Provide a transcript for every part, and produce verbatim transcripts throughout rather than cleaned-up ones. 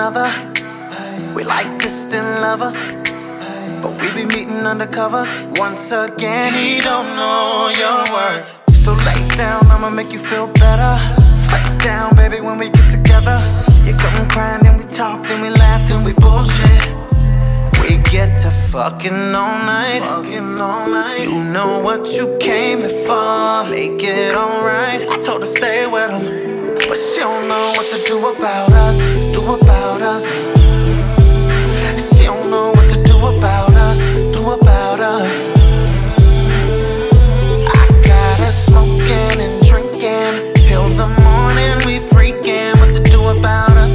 another. We like distant lovers, but we be meeting undercover. Once again, he don't know your worth. So lay down, I'ma make you feel better. Face down, baby, when we get together. You come crying, then we talk, then we laugh, then we bullshit. We get to fucking all night, fucking all night. You know what you came here for, make it alright. I told her stay with him, but she don't know what to do about us, do about us. She don't know what to do about us, do about us. I got her smoking and drinking till the morning, we freaking what to do about us.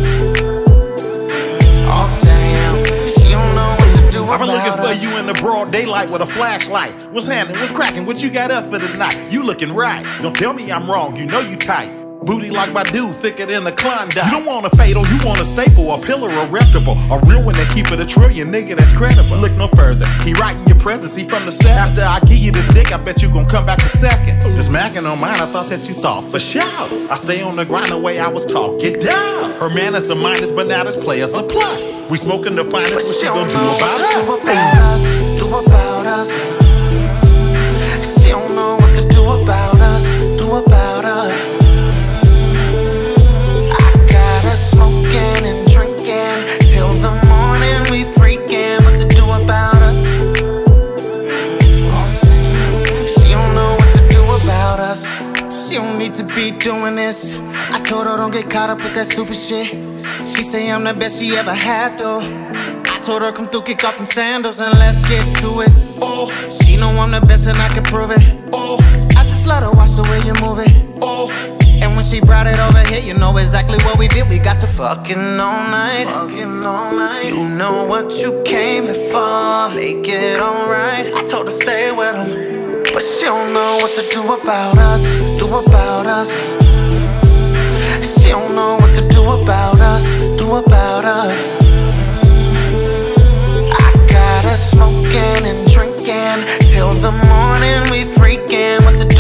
Oh damn, she don't know what to do about us. I've been looking for you in the broad daylight with a flashlight. What's happening? What's cracking? What you got up for tonight? You looking right. Don't tell me I'm wrong. You know you tight. Booty like my dude, thicker than a Klondike. You don't want a fatal, you want a staple, a pillar, a reputable, a real one that keep it a trillion, nigga that's credible. Look no further, he right in your presence, he from the set. After I give you this dick, I bet you gon' come back in seconds. Just macking on mine, I thought that you thought for sure. I stay on the grind the way I was taught, get down. Her man is a minus, but now this player's a plus. We smoking the finest, what she gon' do about us? Do about us, do about us. She don't know what to do about us, do about us. She don't need to be doing this. I told her don't get caught up with that stupid shit. She say I'm the best she ever had though. I told her come through, kick off them sandals and let's get to it. Oh, she know I'm the best and I can prove it. Oh, I just let her watch the way you move it. Oh, and when she brought it over here, you know exactly what we did. We got to fucking all night, fucking all night. You know what you came here for, make it alright. I told her stay with him, but she don't know what to do about us, do about us. She don't know what to do about us, do about us. I got her smoking and drinking till the morning, we freaking what to do